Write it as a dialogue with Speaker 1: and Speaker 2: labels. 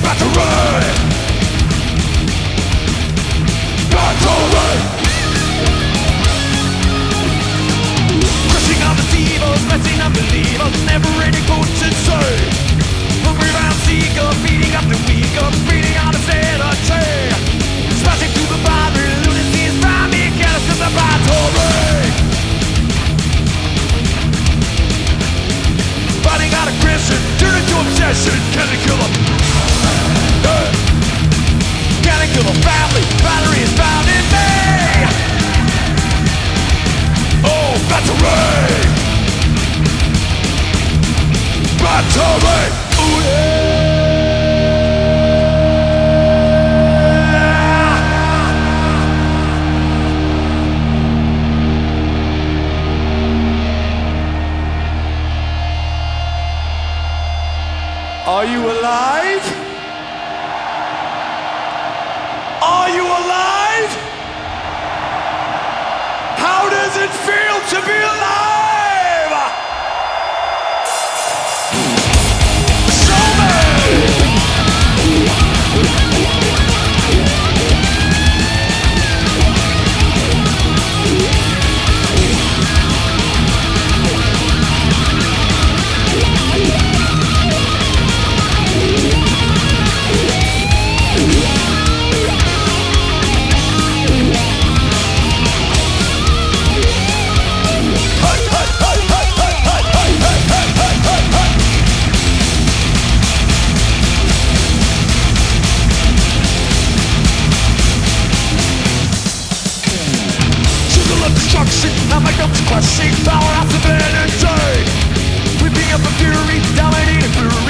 Speaker 1: battery, battery. Crushing undeceivers, messing unbelievers, never any coach in sight. Hungry round seeker, feeding up the weaker, feeding on the sanity. Smashing through the boundary, lunacy is found me, get us in the battery. Fighting out aggression, turning to obsession, can it kill them? Can it kill the family? Battery is found in me. Oh, battery! Battery! Ooh, yeah! Are you alive? Are you alive? How does it feel to be alive? Show me! Destruction, now my guns crushing, powerhouse of energy. Weeping up a fury, dominating fury.